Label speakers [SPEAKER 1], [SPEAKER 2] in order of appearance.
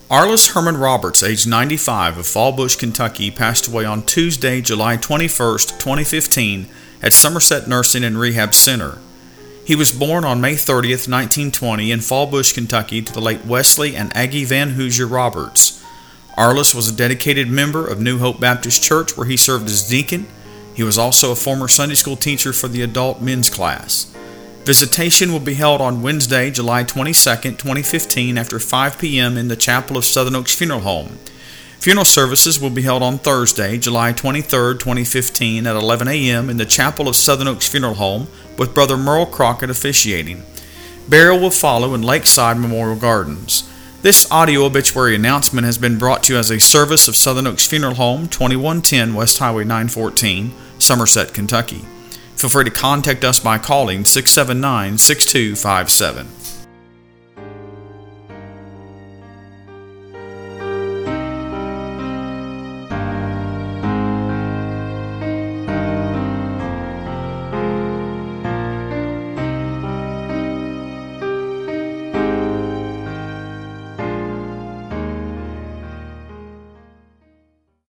[SPEAKER 1] Arliss Herman Roberts, age 95, of Fallbush, Kentucky, passed away on Tuesday, July 21, 2015, at Somerset Nursing and Rehab Center. He was born on May 30, 1920, in Fallbush, Kentucky, to the late Wesley and Aggie Van Hoosier Roberts. Arliss was a dedicated member of New Hope Baptist Church, where he served as deacon. He was also a former Sunday school teacher for the adult men's class. Visitation will be held on Wednesday, July 22, 2015, after 5 p.m. in the chapel of Southern Oaks Funeral Home. Funeral services will be held on Thursday, July 23, 2015, at 11 a.m. in the chapel of Southern Oaks Funeral Home, with Brother Merle Crockett officiating. Burial will follow in Lakeside Memorial Gardens. This audio obituary announcement has been brought to you as a service of Southern Oaks Funeral Home, 2110 West Highway 914, Somerset, Kentucky. Feel free to contact us by calling 679-6257.